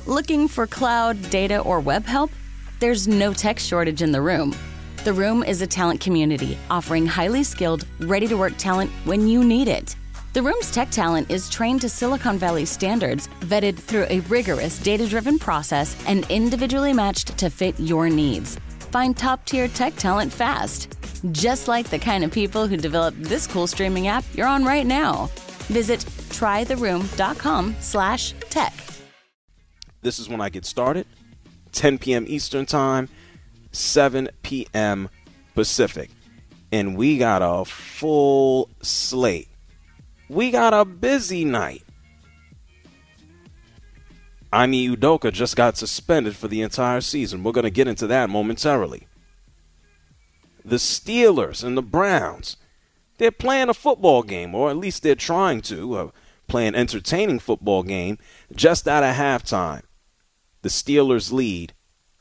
Looking for cloud, data, or web help? There's no tech shortage in The Room. The Room is a talent community offering highly skilled, ready-to-work talent when you need it. The Room's tech talent is trained to Silicon Valley standards, vetted through a rigorous data-driven process, and individually matched to fit your needs. Find top-tier tech talent fast, just like the kind of people who developed this cool streaming app you're on right now. Visit trytheroom.com/tech. This is when I get started, 10 p.m. Eastern Time, 7 p.m. Pacific. And we got a full slate. We got a busy night. Ime Udoka just got suspended for the entire season. We're going to get into that momentarily. The Steelers and the Browns, they're playing a football game, or at least they're trying to play an entertaining football game just out of halftime. The Steelers lead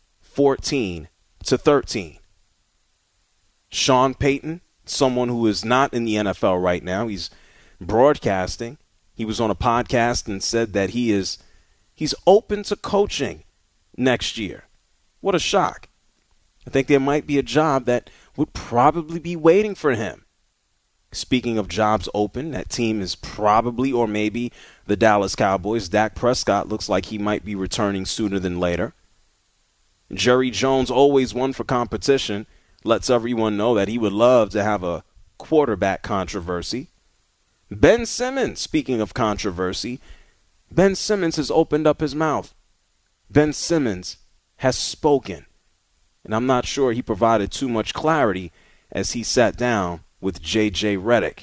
14-13. Sean Payton, someone who is not in the NFL right now, he's broadcasting. He was on a podcast and said that he's open to coaching next year. What a shock. I think there might be a job that would probably be waiting for him. Speaking of jobs open, that team is probably or maybe the Dallas Cowboys. Dak Prescott looks like he might be returning sooner than later. Jerry Jones, always one for competition, lets everyone know that he would love to have a quarterback controversy. Ben Simmons, speaking of controversy, Ben Simmons has opened up his mouth. Ben Simmons has spoken. And I'm not sure he provided too much clarity as he sat down with J.J. Redick.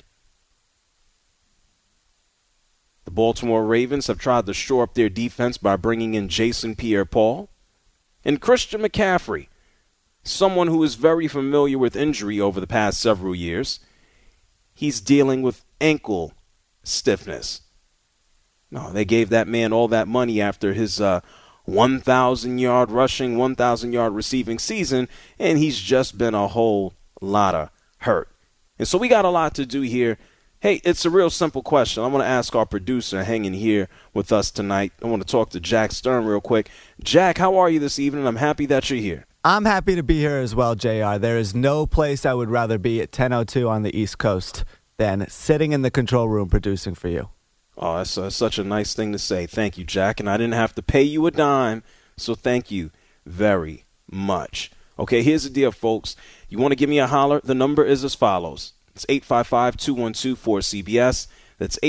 The Baltimore Ravens have tried to shore up their defense by bringing in Jason Pierre-Paul. And Christian McCaffrey, someone who is very familiar with injury over the past several years, he's dealing with ankle stiffness. No, they gave that man all that money after his 1,000-yard rushing, 1,000-yard receiving season, and he's just been a whole lot of hurt. And so we got a lot to do here. Hey, it's a real simple question. I want to ask our producer hanging here with us tonight. I want to talk to Jack Stern real quick. Jack, how are you this evening? I'm happy that you're here. I'm happy to be here as well, JR. There is no place I would rather be at 10:02 on the East Coast than sitting in the control room producing for you. Oh, that's such a nice thing to say. Thank you, Jack. And I didn't have to pay you a dime, so thank you very much. Okay, here's the deal, folks. You want to give me a holler? The number is as follows. It's 855-212-4CBS. That's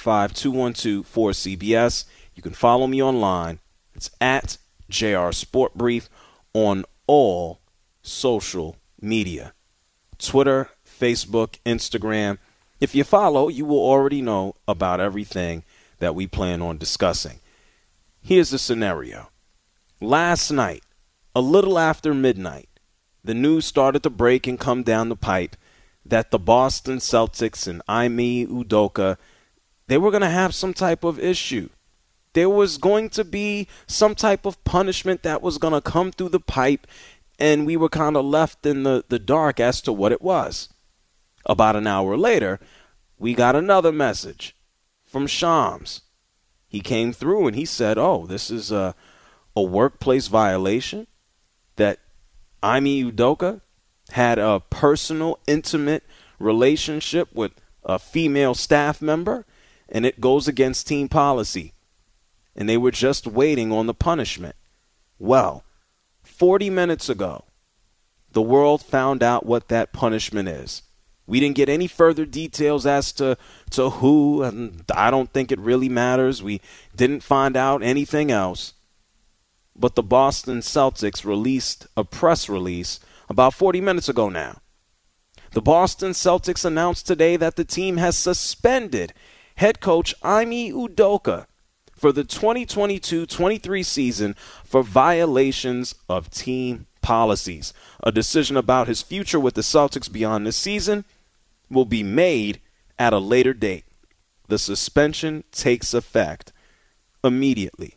855-212-4CBS. You can follow me online. It's at JR Sport Brief on all social media. Twitter, Facebook, Instagram. If you follow, you will already know about everything that we plan on discussing. Here's the scenario. Last night, a little after midnight, the news started to break and come down the pipe that the Boston Celtics and Ime Udoka, they were going to have some type of issue. There was going to be some type of punishment that was going to come through the pipe, and we were kind of left in the dark as to what it was. About an hour later, we got another message from Shams. He came through and he said, this is a workplace violation, that Ime Udoka had a personal, intimate relationship with a female staff member, and it goes against team policy. And they were just waiting on the punishment. Well, 40 minutes ago, the world found out what that punishment is. We didn't get any further details as to who, and I don't think it really matters. We didn't find out anything else. But the Boston Celtics released a press release about 40 minutes ago now. The Boston Celtics announced today that the team has suspended head coach Ime Udoka for the 2022-23 season for violations of team policies. A decision about his future with the Celtics beyond this season will be made at a later date. The suspension takes effect immediately.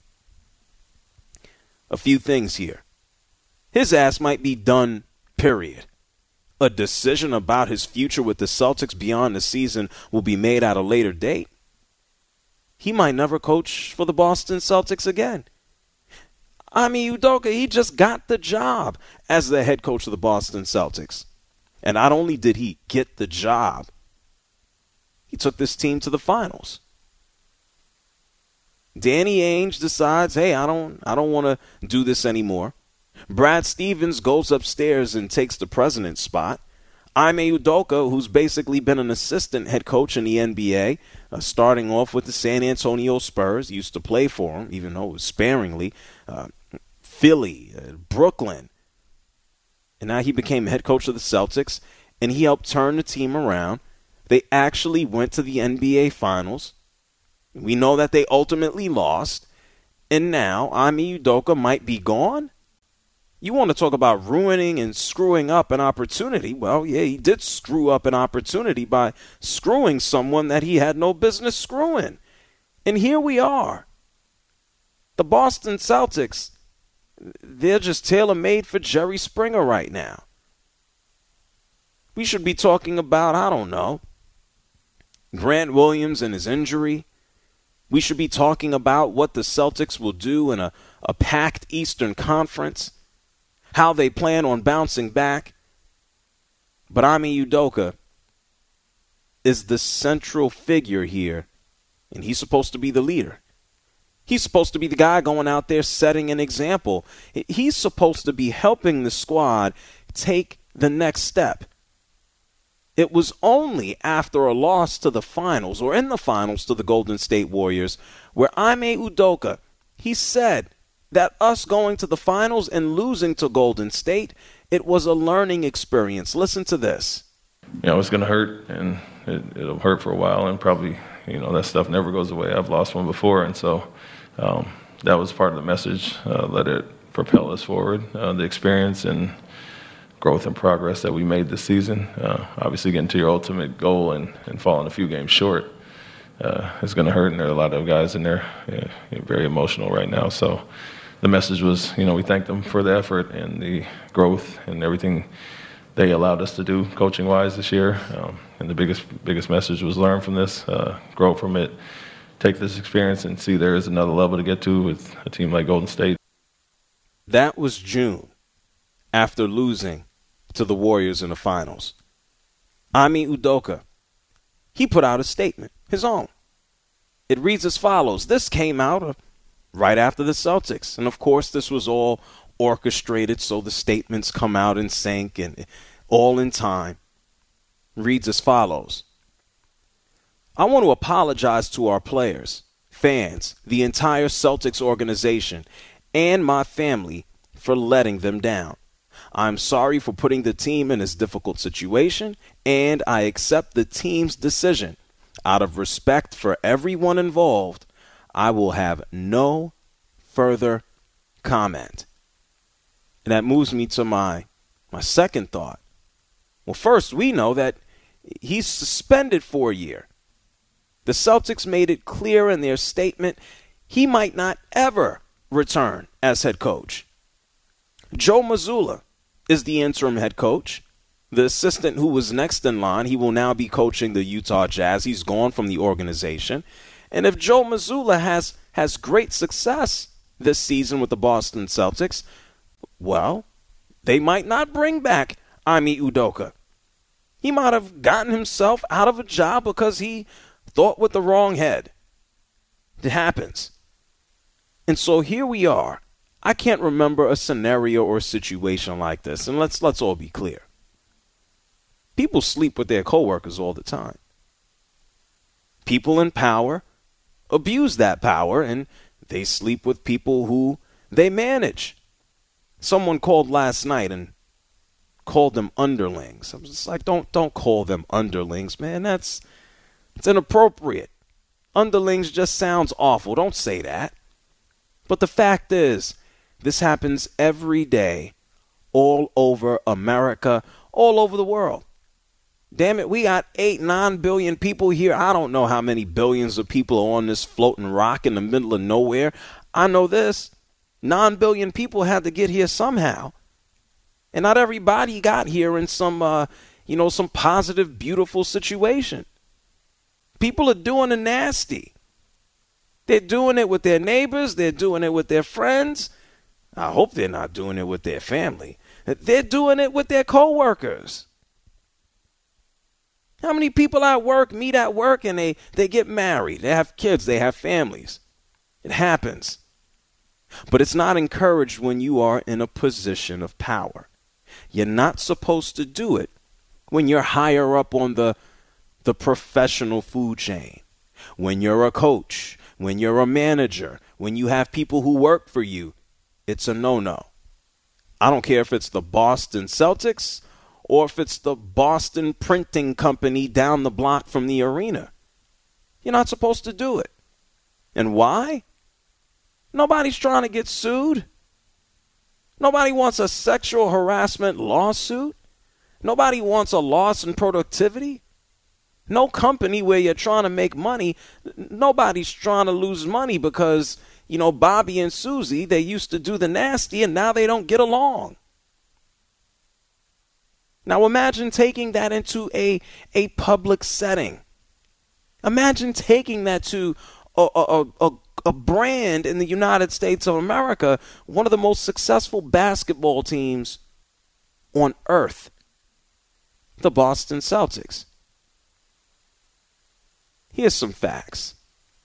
A few things here. His ass might be done, period. A decision about his future with the Celtics beyond the season will be made at a later date. He might never coach for the Boston Celtics again. Ime Udoka, he just got the job as the head coach of the Boston Celtics. And not only did he get the job, he took this team to the finals. Danny Ainge decides, hey, I don't want to do this anymore. Brad Stevens goes upstairs and takes the president's spot. Ime Udoka, who's basically been an assistant head coach in the NBA, starting off with the San Antonio Spurs, used to play for him, even though it was sparingly, Philly, Brooklyn. And now he became head coach of the Celtics, and he helped turn the team around. They actually went to the NBA Finals. We know that they ultimately lost, and now Ime Udoka might be gone. You want to talk about ruining and screwing up an opportunity. Well, yeah, he did screw up an opportunity by screwing someone that he had no business screwing. And here we are. The Boston Celtics, they're just tailor-made for Jerry Springer right now. We should be talking about, I don't know, Grant Williams and his injury. We should be talking about what the Celtics will do in a packed Eastern Conference, how they plan on bouncing back. But Ime Udoka is the central figure here, and he's supposed to be the leader. He's supposed to be the guy going out there setting an example. He's supposed to be helping the squad take the next step. It was only after a loss to the finals, or in the finals to the Golden State Warriors, where Ime Udoka, he said that us going to the finals and losing to Golden State, it was a learning experience. Listen to this. It's going to hurt, and it'll hurt for a while, and probably, that stuff never goes away. I've lost one before, and so that was part of the message. Let it propel us forward, the experience and growth and progress that we made this season. Obviously, getting to your ultimate goal and falling a few games short is going to hurt, and there are a lot of guys in there very emotional right now. So the message was, we thank them for the effort and the growth and everything they allowed us to do coaching-wise this year. And the biggest message was learn from this, grow from it, take this experience and see there is another level to get to with a team like Golden State. That was June, after losing to the Warriors in the finals. Ime Udoka, he put out a statement, his own. It reads as follows. This came out right after the Celtics. And, of course, this was all orchestrated so the statements come out in sync and all in time. It reads as follows. I want to apologize to our players, fans, the entire Celtics organization, and my family for letting them down. I'm sorry for putting the team in this difficult situation, and I accept the team's decision. Out of respect for everyone involved, I will have no further comment. And that moves me to my second thought. Well, first, we know that he's suspended for a year. The Celtics made it clear in their statement he might not ever return as head coach. Joe Mazzulla is the interim head coach. The assistant who was next in line, he will now be coaching the Utah Jazz. He's gone from the organization. And if Joe Mazzulla has great success this season with the Boston Celtics, well, they might not bring back Ime Udoka. He might have gotten himself out of a job because he thought with the wrong head. It happens. And so here we are. I can't remember a scenario or a situation like this. And let's all be clear. People sleep with their coworkers all the time. People in power abuse that power, and they sleep with people who they manage. Someone called last night and called them underlings. I was just like, don't call them underlings, man. It's inappropriate. Underlings just sounds awful. Don't say that. But the fact is, this happens every day, all over America, all over the world. Damn it, we got 8-9 billion people here. I don't know how many billions of people are on this floating rock in the middle of nowhere. I know this. 9 billion people had to get here somehow. And not everybody got here in some positive, beautiful situation. People are doing the nasty. They're doing it with their neighbors. They're doing it with their friends. I hope they're not doing it with their family. They're doing it with their coworkers. How many people at work meet at work and they get married, they have kids, they have families? It happens. But it's not encouraged when you are in a position of power. You're not supposed to do it when you're higher up on the professional food chain, when you're a coach, when you're a manager, when you have people who work for you. It's a no-no. I don't care if it's the Boston Celtics or if it's the Boston Printing Company down the block from the arena. You're not supposed to do it. And why? Nobody's trying to get sued. Nobody wants a sexual harassment lawsuit. Nobody wants a loss in productivity. No company where you're trying to make money, nobody's trying to lose money because, Bobby and Susie, they used to do the nasty and now they don't get along. Now imagine taking that into a public setting. Imagine taking that to a brand in the United States of America, one of the most successful basketball teams on earth, the Boston Celtics. Here's some facts.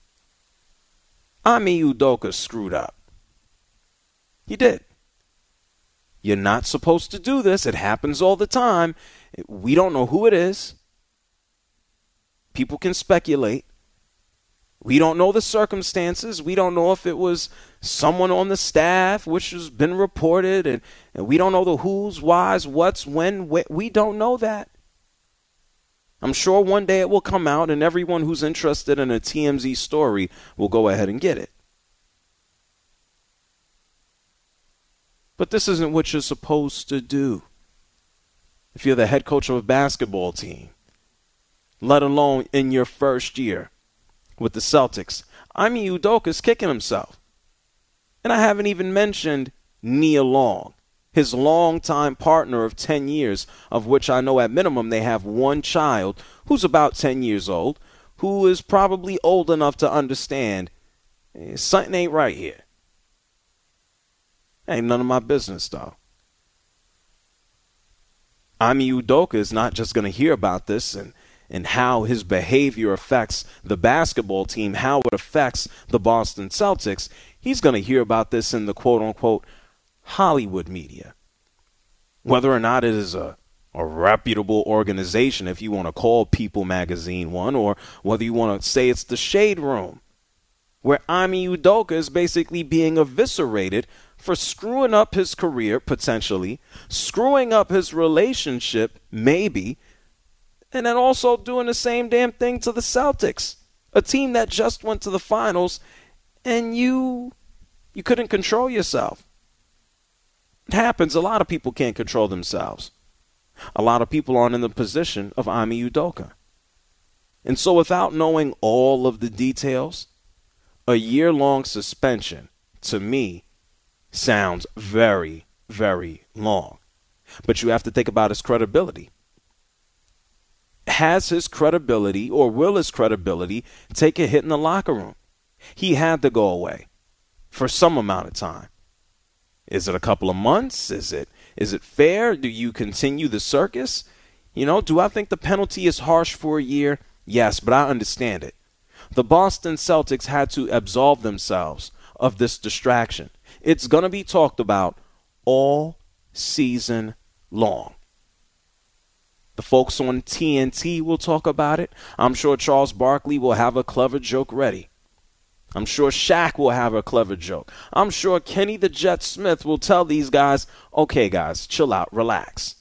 Ime Udoka screwed up. He did. You're not supposed to do this. It happens all the time. We don't know who it is. People can speculate. We don't know the circumstances. We don't know if it was someone on the staff, which has been reported, and we don't know the who's, why's, what's, when. We don't know that. I'm sure one day it will come out and everyone who's interested in a TMZ story will go ahead and get it. But this isn't what you're supposed to do. If you're the head coach of a basketball team, let alone in your first year with the Celtics, Ime Udoka's kicking himself. And I haven't even mentioned Nia Long, his longtime partner of 10 years, of which I know at minimum they have one child who's about 10 years old, who is probably old enough to understand something ain't right here. Ain't none of my business, though. Ime Udoka is not just going to hear about this and how his behavior affects the basketball team, how it affects the Boston Celtics. He's going to hear about this in the quote-unquote Hollywood media. Whether or not it is a reputable organization, if you want to call People Magazine one, or whether you want to say it's the Shade Room, where Ime Udoka is basically being eviscerated for screwing up his career, potentially, screwing up his relationship, maybe, and then also doing the same damn thing to the Celtics, a team that just went to the finals, and you couldn't control yourself. It happens. A lot of people can't control themselves. A lot of people aren't in the position of Ime Udoka. And so without knowing all of the details, a year-long suspension, to me, sounds very, very long. But you have to think about his credibility. Has his credibility, or will his credibility, take a hit in the locker room? He had to go away for some amount of time. Is it a couple of months? Is it fair? Do you continue the circus? Do I think the penalty is harsh for a year? Yes, but I understand it. The Boston Celtics had to absolve themselves of this distraction. It's going to be talked about all season long. The folks on TNT will talk about it. I'm sure Charles Barkley will have a clever joke ready. I'm sure Shaq will have a clever joke. I'm sure Kenny the Jet Smith will tell these guys, okay, guys, chill out, relax.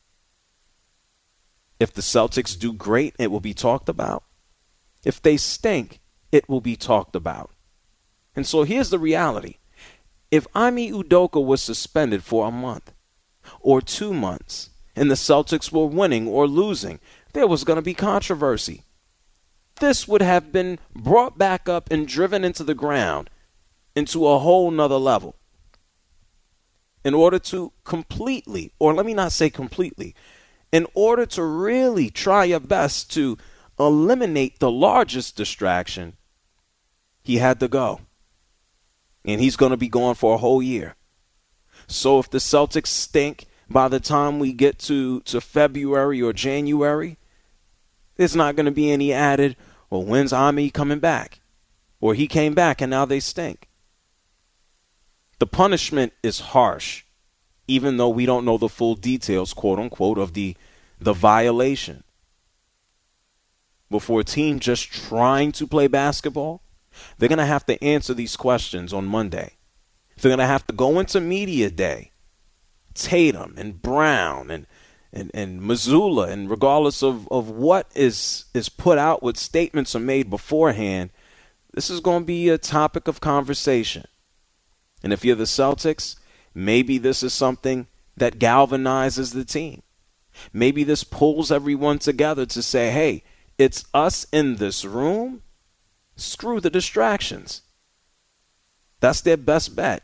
If the Celtics do great, it will be talked about. If they stink, it will be talked about. And so here's the reality. If Ime Udoka was suspended for a month or 2 months and the Celtics were winning or losing, there was going to be controversy. This would have been brought back up and driven into the ground into a whole nother level. In order to completely, or let me not say completely, in order to really try your best to eliminate the largest distraction, he had to go. And he's going to be gone for a whole year. So if the Celtics stink by the time we get to February or January, there's not going to be any added, well, when's Ami coming back? Or he came back and now they stink. The punishment is harsh, even though we don't know the full details, quote unquote, of the violation. But for a team just trying to play basketball, they're going to have to answer these questions on Monday. They're going to have to go into media day, Tatum and Brown and Mazzulla, and regardless of what is put out, what statements are made beforehand, this is going to be a topic of conversation. And if you're the Celtics, maybe this is something that galvanizes the team. Maybe this pulls everyone together to say, hey, it's us in this room. Screw the distractions. That's their best bet.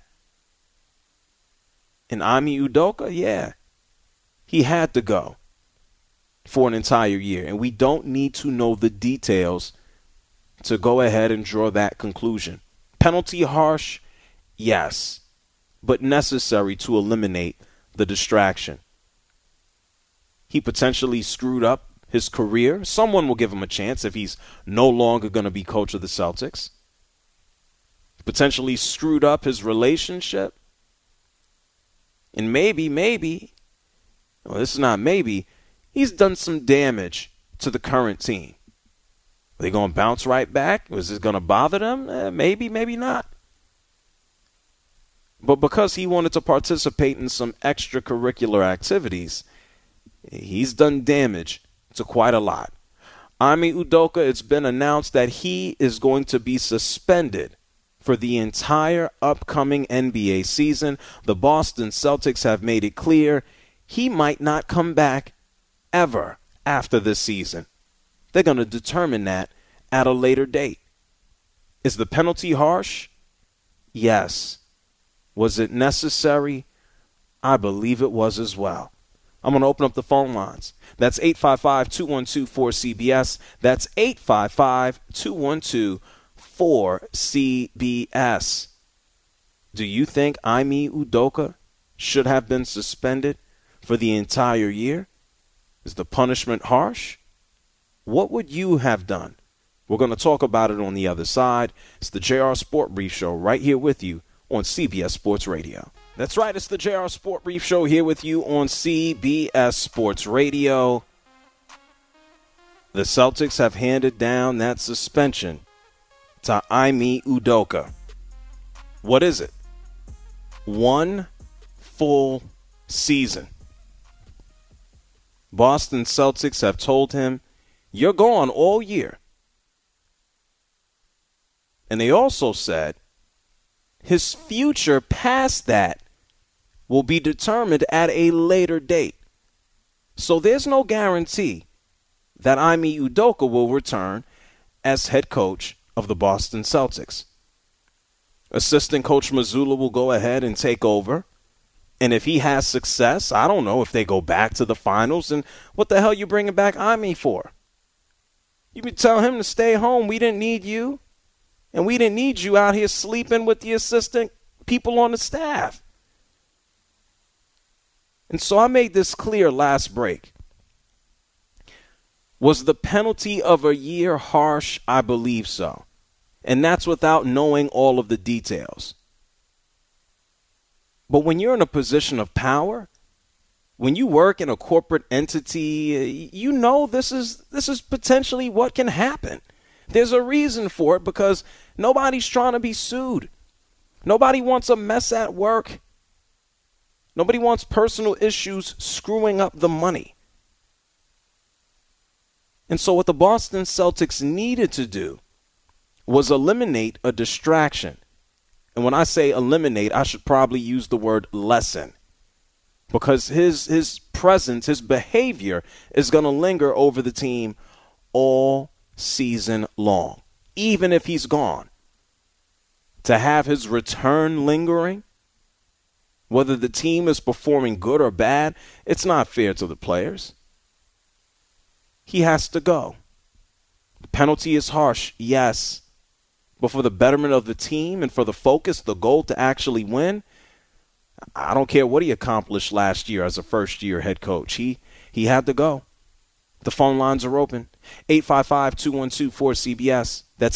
And Ime Udoka, yeah, he had to go for an entire year. And we don't need to know the details to go ahead and draw that conclusion. Penalty harsh, yes, but necessary to eliminate the distraction. He potentially screwed up his career. Someone will give him a chance if he's no longer going to be coach of the Celtics. Potentially screwed up his relationship. And maybe, well, this is not maybe, he's done some damage to the current team. Are they going to bounce right back? Was this going to bother them? Maybe, maybe not. But because he wanted to participate in some extracurricular activities, he's done damage to quite a lot. Ime Udoka, it's been announced that he is going to be suspended for the entire upcoming NBA season. The Boston Celtics have made it clear he might not come back ever after this season. They're going to determine that at a later date. Is the penalty harsh? Yes. Was it necessary? I believe it was as well. I'm going to open up the phone lines. That's 855-212-4CBS. That's 855-212-4CBS. Do you think Ime Udoka should have been suspended for the entire year? Is the punishment harsh? What would you have done? We're going to talk about it on the other side. It's the JR Sport Brief Show right here with you on CBS Sports Radio. That's right, it's the JR Sport Brief Show here with you on CBS Sports Radio. The Celtics have handed down that suspension to Ime Udoka. What is it? 1 full season. Boston Celtics have told him, you're gone all year. And they also said his future past that will be determined at a later date. So there's no guarantee that Ime Udoka will return as head coach of the Boston Celtics. Assistant coach Mazzulla will go ahead and take over. And if he has success, I don't know if they go back to the finals. And what the hell you bringing back Ime for? You could tell him to stay home. We didn't need you. And we didn't need you out here sleeping with the assistant people on the staff. And so I made this clear last break. Was the penalty of a year harsh? I believe so. And that's without knowing all of the details. But when you're in a position of power, when you work in a corporate entity, you know this is potentially what can happen. There's a reason for it because nobody's trying to be sued. Nobody wants a mess at work. Nobody wants personal issues screwing up the money. And so what the Boston Celtics needed to do was eliminate a distraction. And when I say eliminate, I should probably use the word lessen. Because his presence, his behavior is going to linger over the team all season long, even if he's gone. To have his return lingering, whether the team is performing good or bad, it's not fair to the players. He has to go. The penalty is harsh, yes. But for the betterment of the team and for the focus, the goal to actually win, I don't care what he accomplished last year as a first-year head coach. He had to go. The phone lines are open. 855-212-4CBS. That's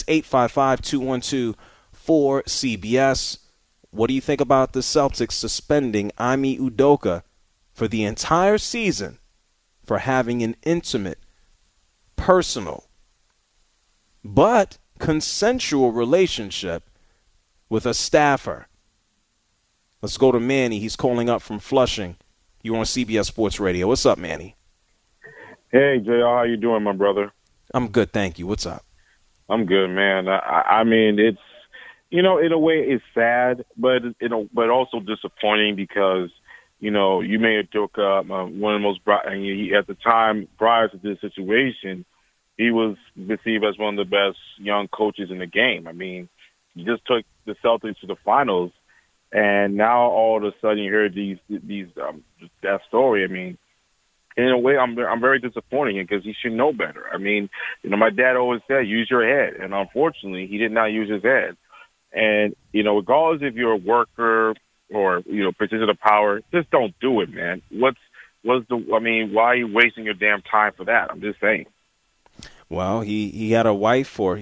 855-212-4CBS. What do you think about the Celtics suspending Ime Udoka for the entire season for having an intimate, personal, but consensual relationship with a staffer? Let's go to Manny. He's calling up from Flushing. You're on CBS Sports Radio. What's up, Manny? Hey, JR, how you doing, my brother? I'm good, thank you. What's up? I'm good, man. I mean, it's, in a way it's sad, but also disappointing because, you may have took one of the most, at the time prior to this situation, he was perceived as one of the best young coaches in the game. I mean, he just took the Celtics to the finals, and now all of a sudden you hear that story. I mean, in a way, I'm very disappointed because he should know better. I mean, my dad always said, use your head. And unfortunately, he did not use his head. And, regardless if you're a worker or, position of power, just don't do it, man. why are you wasting your damn time for that? I'm just saying. Well, he had a wife, or Ime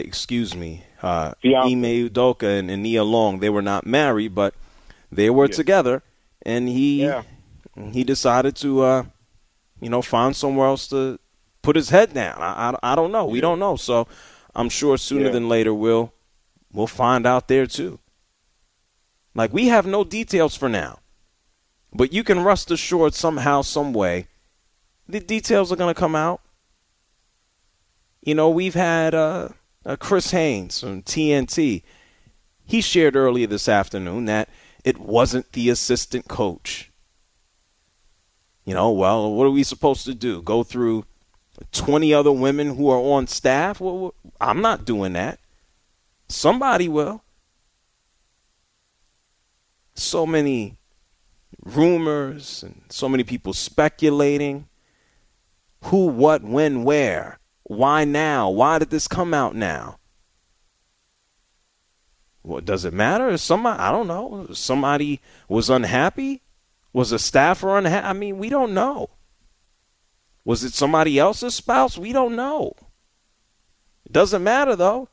Udoka and Nia Long. They were not married, but they were together. And he decided to, find somewhere else to put his head down. I don't know. We don't know. So I'm sure sooner than later we'll find out there too. Like, we have no details for now, but you can rest assured somehow, some way, the details are going to come out. We've had Chris Haynes from TNT. He shared earlier this afternoon that it wasn't the assistant coach. Well, what are we supposed to do? Go through 20 other women who are on staff? Well, I'm not doing that. Somebody will. So many rumors and so many people speculating. Who, what, when, where? Why now? Why did this come out now? What, does it matter? I don't know. Somebody was unhappy? Was a staffer unhappy? I mean, we don't know. Was it somebody else's spouse? We don't know. It doesn't matter, though.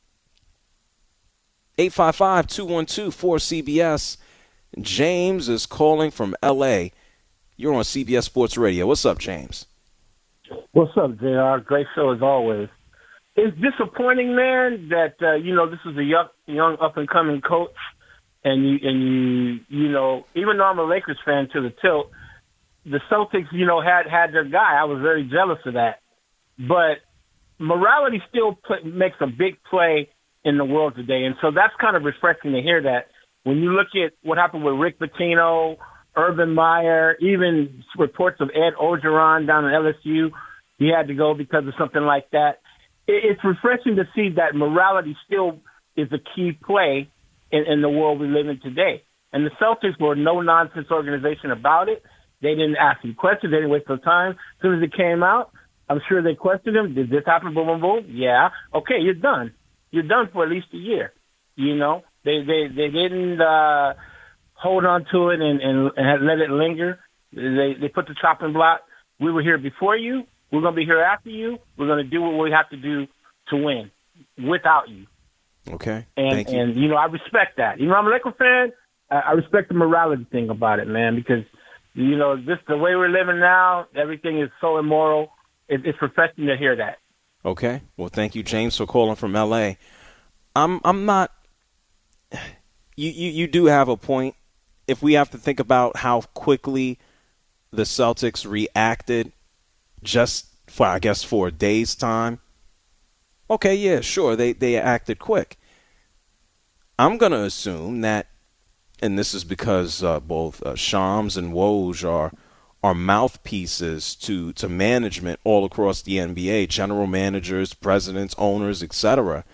855-212-4CBS. James is calling from L.A. You're on CBS Sports Radio. What's up, James? What's up, JR? Great show as always. It's disappointing, man, that, this is a young up-and-coming coach. And you even though I'm a Lakers fan to the tilt, the Celtics, had their guy. I was very jealous of that. But morality still makes a big play in the world today. And so that's kind of refreshing to hear that. When you look at what happened with Rick Pitino, Urban Meyer, even reports of Ed Orgeron down at LSU, he had to go because of something like that. It's refreshing to see that morality still is a key play in the world we live in today. And the Celtics were a no-nonsense organization about it. They didn't ask any questions. They didn't waste their time. As soon as it came out, I'm sure they questioned him. Did this happen? Boom, boom, boom. Yeah. Okay, you're done. You're done for at least a year. They didn't hold on to it and let it linger. They put the chopping block. We were here before you. We're going to be here after you. We're going to do what we have to do to win without you. Okay. Thank you. And, I respect that. I'm a Lakers fan. I respect the morality thing about it, man, because, just the way we're living now, everything is so immoral. It's refreshing to hear that. Okay. Well, thank you, James, for calling from L.A. I'm not – you do have a point. If we have to think about how quickly the Celtics reacted just for a day's time, okay, yeah, sure, they acted quick. I'm going to assume that, and this is because both Shams and Woj are mouthpieces to management all across the NBA, general managers, presidents, owners, etc.,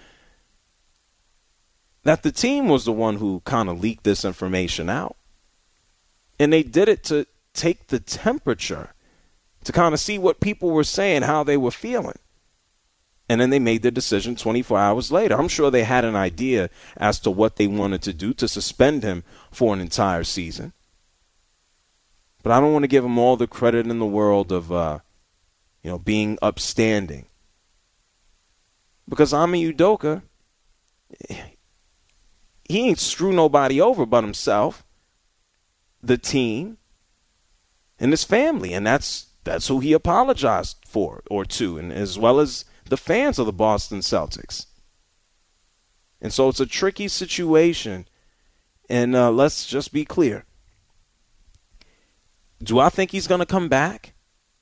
that the team was the one who kind of leaked this information out. And they did it to take the temperature, to kind of see what people were saying, how they were feeling. And then they made their decision 24 hours later. I'm sure they had an idea as to what they wanted to do to suspend him for an entire season. But I don't want to give him all the credit in the world of, being upstanding. Because Ime Udoka, he ain't screw nobody over but himself, the team, and his family. And that's who he apologized for or to, and as well as the fans of the Boston Celtics. And so it's a tricky situation. And let's just be clear. Do I think he's going to come back?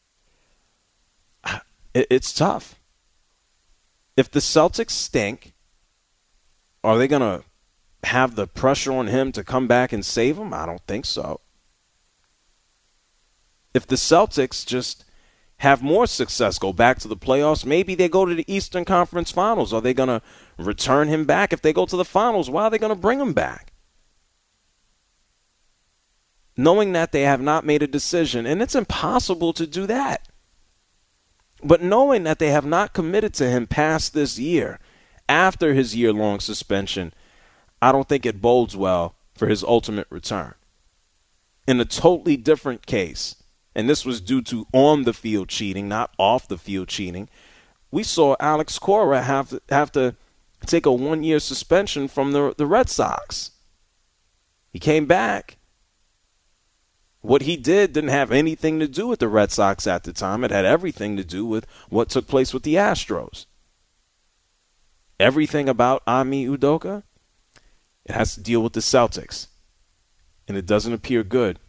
It's tough. If the Celtics stink, are they going to have the pressure on him to come back and save him? I don't think so. If the Celtics just have more success, go back to the playoffs, maybe they go to the Eastern Conference Finals. Are they going to return him back? If they go to the finals, why are they going to bring him back? Knowing that they have not made a decision, and it's impossible to do that. But knowing that they have not committed to him past this year, after his year-long suspension, I don't think it bodes well for his ultimate return. In a totally different case, and this was due to on-the-field cheating, not off-the-field cheating, we saw Alex Cora have to take a one-year suspension from the Red Sox. He came back. What he didn't have anything to do with the Red Sox at the time. It had everything to do with what took place with the Astros. Everything about Ime Udoka, it has to deal with the Celtics. And it doesn't appear good.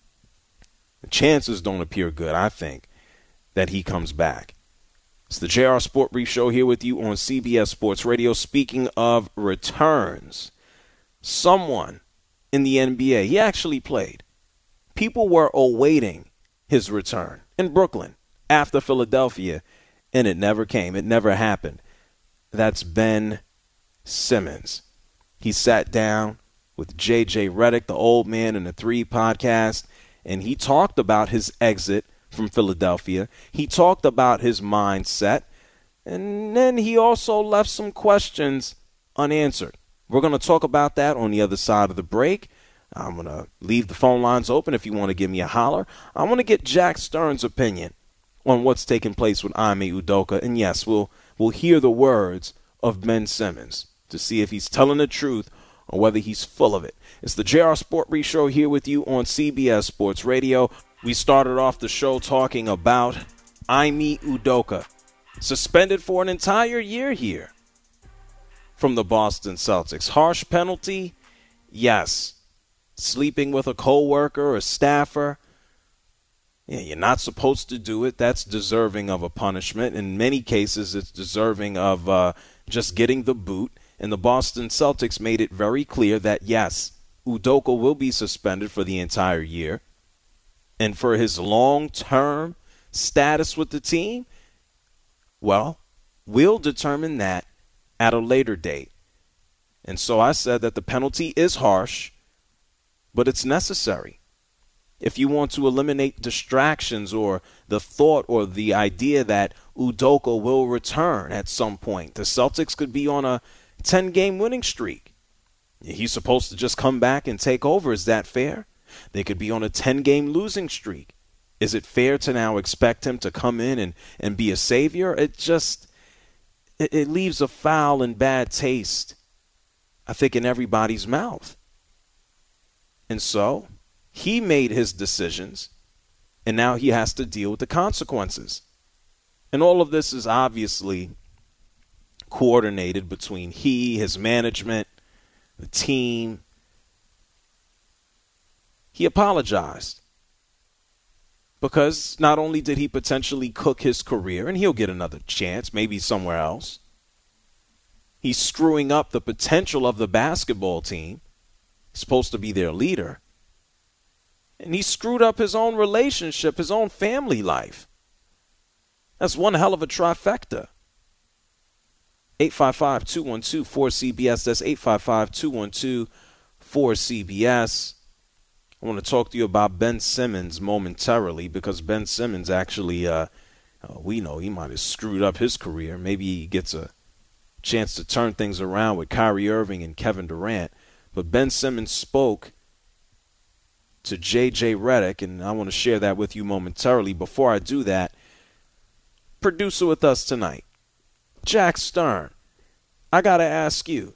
The chances don't appear good, I think, that he comes back. It's the JR Sport Brief Show here with you on CBS Sports Radio. Speaking of returns, someone in the NBA, he actually played. People were awaiting his return in Brooklyn after Philadelphia, and it never came. It never happened. That's Ben Simmons. He sat down with J.J. Redick, the Old Man and the Three podcast, and he talked about his exit from Philadelphia. He talked about his mindset, and then he also left some questions unanswered. We're going to talk about that on the other side of the break. I'm going to leave the phone lines open if you want to give me a holler. I want to get Jack Stern's opinion on what's taking place with Ime Udoka. And yes, we'll hear the words of Ben Simmons to see if he's telling the truth or whether he's full of it. It's the JR Sport Brief Show here with you on CBS Sports Radio. We started off the show talking about Ime Udoka, suspended for an entire year here from the Boston Celtics. Harsh penalty? Yes. Sleeping with a coworker or staffer? Yeah, you're not supposed to do it. That's deserving of a punishment. In many cases, it's deserving of just getting the boot. And the Boston Celtics made it very clear that, yes, Udoka will be suspended for the entire year. And for his long-term status with the team, well, we'll determine that at a later date. And so I said that the penalty is harsh, but it's necessary. If you want to eliminate distractions or the thought or the idea that Udoka will return at some point, the Celtics could be on a 10-game winning streak. He's supposed to just come back and take over. Is that fair? They could be on a 10-game losing streak. Is it fair to now expect him to come in and be a savior? It leaves a foul and bad taste, I think, in everybody's mouth. And so he made his decisions, and now he has to deal with the consequences. And all of this is obviously coordinated between his management, the team. He apologized because not only did he potentially cook his career, and he'll get another chance, maybe somewhere else, he's screwing up the potential of the basketball team. He's supposed to be their leader. And he screwed up his own relationship, his own family life. That's one hell of a trifecta. 855-212-4CBS. That's 855-212-4CBS. I want to talk to you about Ben Simmons momentarily because Ben Simmons actually We know he might have screwed up his career. Maybe he gets a chance to turn things around with Kyrie Irving and Kevin Durant. But Ben Simmons spoke to J.J. Redick, and I want to share that with you momentarily. Before I do that, producer with us tonight, Jack Stern, I got to ask you,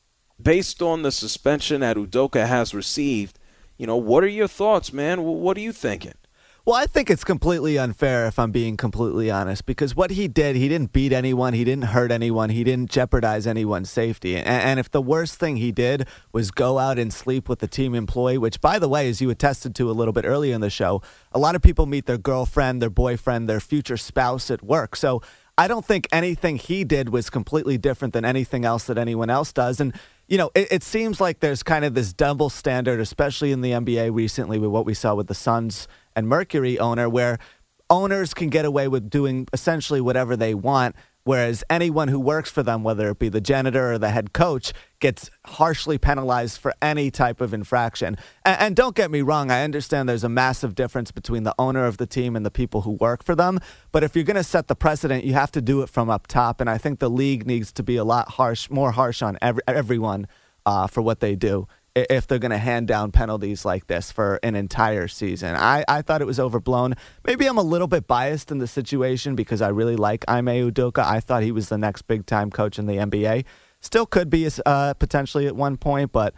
based on the suspension that Udoka has received, what are your thoughts, man? What are you thinking? Well, I think it's completely unfair, if I'm being completely honest, because what he did, he didn't beat anyone, he didn't hurt anyone, he didn't jeopardize anyone's safety. And if the worst thing he did was go out and sleep with a team employee, which, by the way, as you attested to a little bit earlier in the show, a lot of people meet their girlfriend, their boyfriend, their future spouse at work. So I don't think anything he did was completely different than anything else that anyone else does. And it seems like there's kind of this double standard, especially in the NBA recently with what we saw with the Suns and Mercury owner, where owners can get away with doing essentially whatever they want, whereas anyone who works for them, whether it be the janitor or the head coach, gets harshly penalized for any type of infraction. And don't get me wrong, I understand there's a massive difference between the owner of the team and the people who work for them, but if you're going to set the precedent, you have to do it from up top, and I think the league needs to be a lot more harsh on everyone for what they do if they're going to hand down penalties like this for an entire season. I thought it was overblown. Maybe I'm a little bit biased in the situation because I really like Ime Udoka. I thought he was the next big-time coach in the NBA. Still could be potentially at one point, but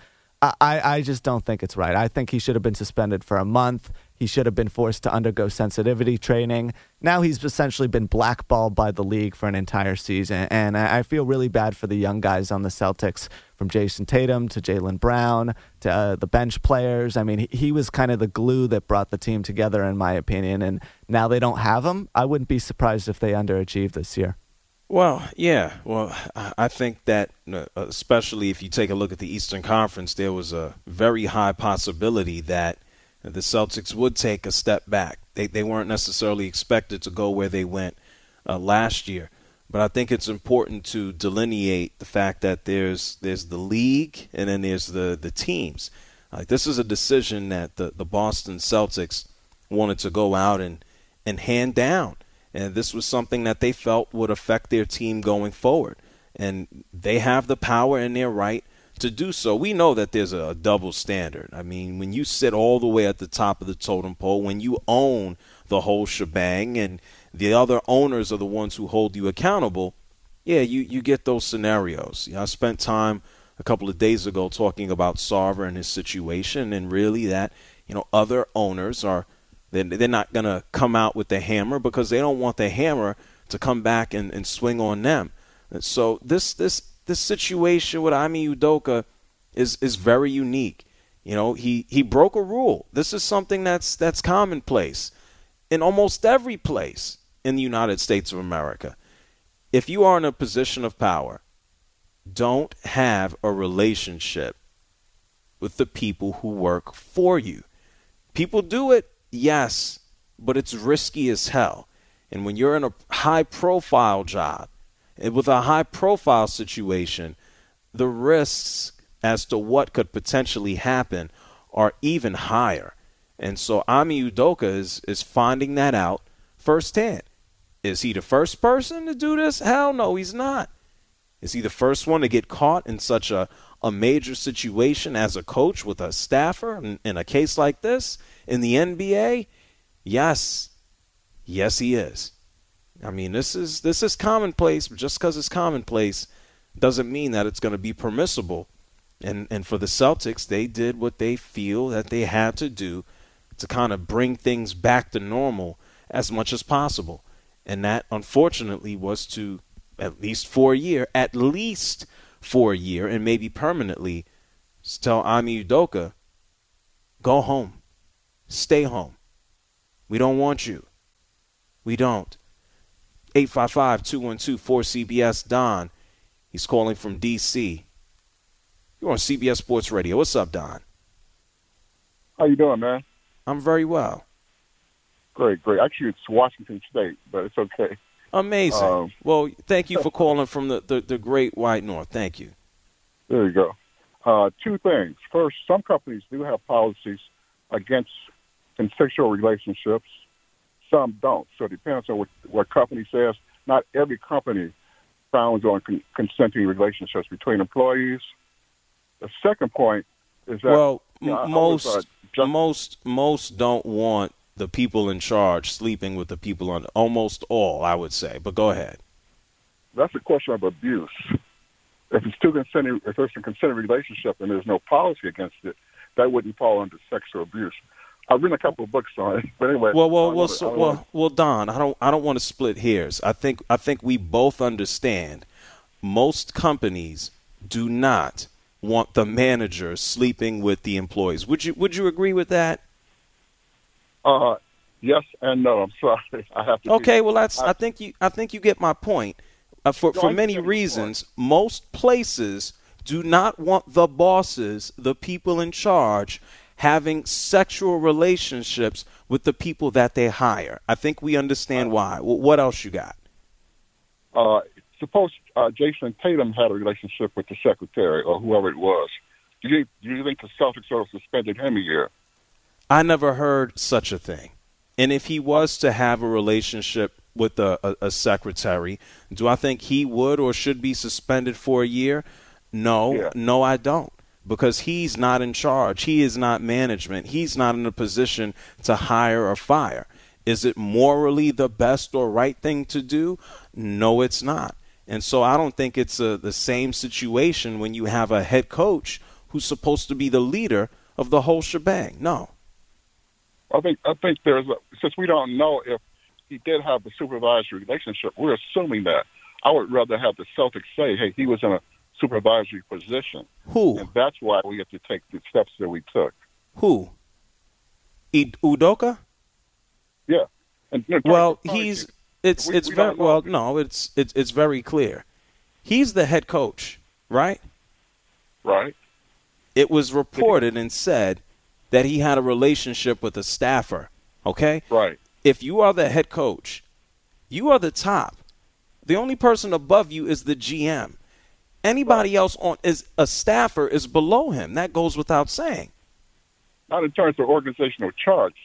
I just don't think it's right. I think he should have been suspended for a month. He should have been forced to undergo sensitivity training. Now he's essentially been blackballed by the league for an entire season, and I feel really bad for the young guys on the Celtics, from Jason Tatum to Jaylen Brown to the bench players. I mean, he was kind of the glue that brought the team together, in my opinion, and now they don't have him. I wouldn't be surprised if they underachieve this year. Well, yeah. Well, I think that especially if you take a look at the Eastern Conference, there was a very high possibility that the Celtics would take a step back. They weren't necessarily expected to go where they went last year. But I think it's important to delineate the fact that there's the league and then there's the teams. This is a decision that the Boston Celtics wanted to go out and hand down. And this was something that they felt would affect their team going forward. And they have the power and their right to do so. We know that there's a double standard. I mean, when you sit all the way at the top of the totem pole, when you own the whole shebang and the other owners are the ones who hold you accountable, yeah, you get those scenarios. I spent time a couple of days ago talking about Sarver and his situation, and really that, other owners they're not going to come out with the hammer because they don't want the hammer to come back and swing on them. And so this situation with Ime Udoka is very unique. He broke a rule. This is something that's commonplace in almost every place in the United States of America. If you are in a position of power, don't have a relationship with the people who work for you. People do it, yes, but it's risky as hell. And when you're in a high-profile job, and with a high-profile situation, the risks as to what could potentially happen are even higher. And so Ime Udoka is finding that out firsthand. Is he the first person to do this? Hell no, he's not. Is he the first one to get caught in such a major situation as a coach with a staffer in a case like this in the NBA? Yes. Yes, he is. I mean, this is commonplace, but just because it's commonplace doesn't mean that it's going to be permissible. And for the Celtics, they did what they feel that they had to do to kind of bring things back to normal as much as possible. And that, unfortunately, was to at least for a year, and maybe permanently, tell Ime Udoka, go home. Stay home. We don't want you. We don't. 855-212-4CBS. Don. He's calling from D.C. You're on CBS Sports Radio. What's up, Don? How you doing, man? I'm very well. Great. Actually, it's Washington State, but it's okay. Amazing. Well, thank you for calling from the great white north. Thank you. There you go. Two things. First, some companies do have policies against consensual relationships. some don't. So it depends on what company says. Not every company frowns on consenting relationships between employees. The second point is that most don't want the people in charge sleeping with the people under. Almost all, I would say. But go ahead. That's a question of abuse. If it's a consenting relationship and there's no policy against it, that wouldn't fall under sexual abuse. I've written a couple of books on it, but anyway. Well, Don, I don't want to split hairs. I think we both understand. Most companies do not want the manager sleeping with the employees. Would you agree with that? Yes and no. I'm sorry. I have to. Okay. Well, I think you get my point. For many reasons, most places do not want the bosses, the people in charge, having sexual relationships with the people that they hire. I think we understand why. What else you got? Suppose Jason Tatum had a relationship with the secretary or whoever it was. Do you think the Celtics sort of suspended him a year? I never heard such a thing. And if he was to have a relationship with a secretary, do I think he would or should be suspended for a year? No, I don't. Because he's not in charge. He is not management. He's not in a position to hire or fire. Is it morally the best or right thing to do? No, it's not. And so I don't think it's the same situation when you have a head coach who's supposed to be the leader of the whole shebang. No. I think since we don't know if he did have a supervisory relationship, we're assuming that. I would rather have the Celtics say, hey, he was in a supervisory position. Who? And that's why we have to take the steps that we took. Who? Udoka? Yeah. Well, it's very clear. He's the head coach, right? Right. It was reported and said that he had a relationship with a staffer, okay? Right. If you are the head coach, you are the top. The only person above you is the GM. Anybody else is a staffer is below him. That goes without saying. Not in terms of organizational charge.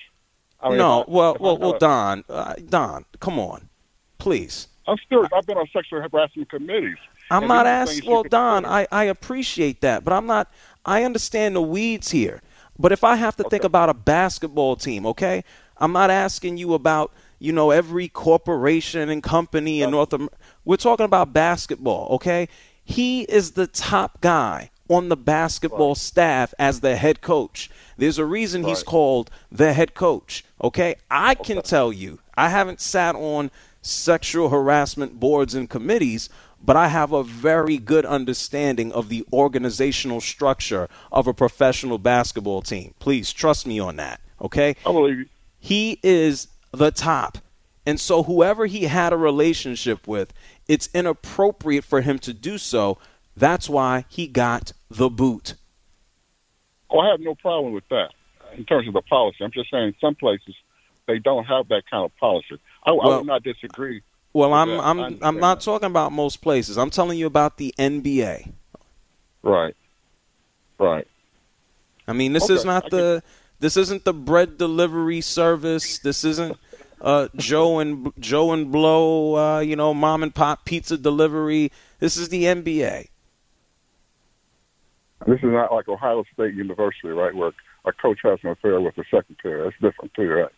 Don, come on, please. I've been on sexual harassment committees. I'm not asking. Well, Don, I appreciate that, but I'm not. I understand the weeds here. But if I have to think about a basketball team, okay, I'm not asking you about every corporation and company in North America. We're talking about basketball, okay? He is the top guy on the basketball staff as the head coach. There's a reason he's called the head coach, okay? I can tell you, I haven't sat on sexual harassment boards and committees, but I have a very good understanding of the organizational structure of a professional basketball team. Please trust me on that, okay? I believe you. He is the top. And so whoever he had a relationship with, it's inappropriate for him to do so. That's why he got the boot. I have no problem with that in terms of the policy. I'm just saying some places they don't have that kind of policy. I would not disagree. Well, I'm not talking about most places. I'm telling you about the NBA. Right. I mean, this isn't the bread delivery service. This isn't Joe and Blow, mom and pop pizza delivery. This is the NBA. This is not like Ohio State University, right, where a coach has an affair with a secretary. That's different too, right?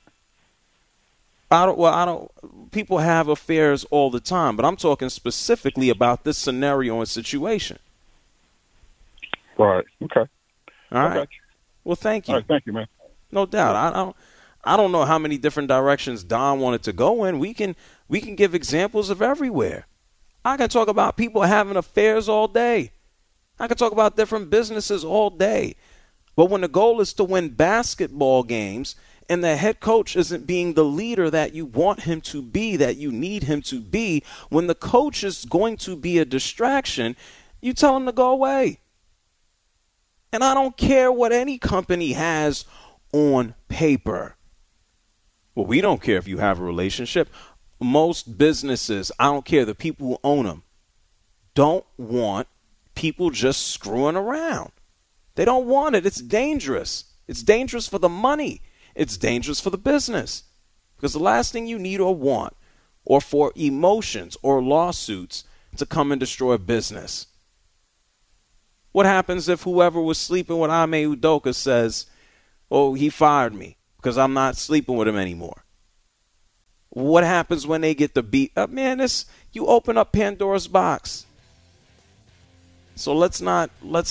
People have affairs all the time, but I'm talking specifically about this scenario and situation. Right. Okay. All right. Well, thank you. All right, thank you, man. No doubt. I don't know how many different directions Don wanted to go in. We can give examples of everywhere. I can talk about people having affairs all day. I can talk about different businesses all day. But when the goal is to win basketball games and the head coach isn't being the leader that you want him to be, that you need him to be, when the coach is going to be a distraction, you tell him to go away. And I don't care what any company has on paper. Well, we don't care if you have a relationship. Most businesses, I don't care, the people who own them, don't want people just screwing around. They don't want it. It's dangerous. It's dangerous for the money. It's dangerous for the business. Because the last thing you need or want or for emotions or lawsuits to come and destroy business. What happens if whoever was sleeping with Ime Udoka says, oh, he fired me because I'm not sleeping with him anymore? What happens when they get the beat up? Man, you open up Pandora's box. So let's not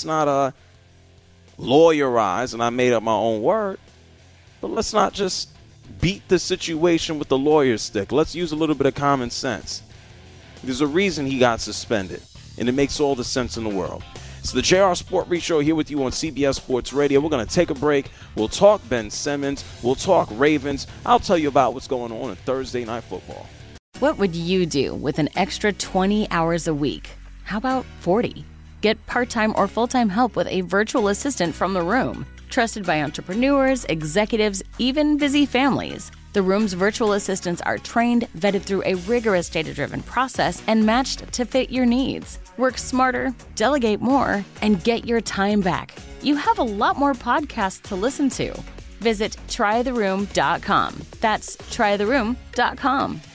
lawyerize, and I made up my own word, but let's not just beat the situation with the lawyer's stick. Let's use a little bit of common sense. There's a reason he got suspended, and it makes all the sense in the world. It's the JR Sport Brief Show here with you on CBS Sports Radio. We're going to take a break. We'll talk Ben Simmons. We'll talk Ravens. I'll tell you about what's going on in Thursday Night Football. What would you do with an extra 20 hours a week? How about 40? Get part-time or full-time help with a virtual assistant from The Room. Trusted by entrepreneurs, executives, even busy families. The Room's virtual assistants are trained, vetted through a rigorous data-driven process, and matched to fit your needs. Work smarter, delegate more, and get your time back. You have a lot more podcasts to listen to. Visit trytheroom.com. That's trytheroom.com.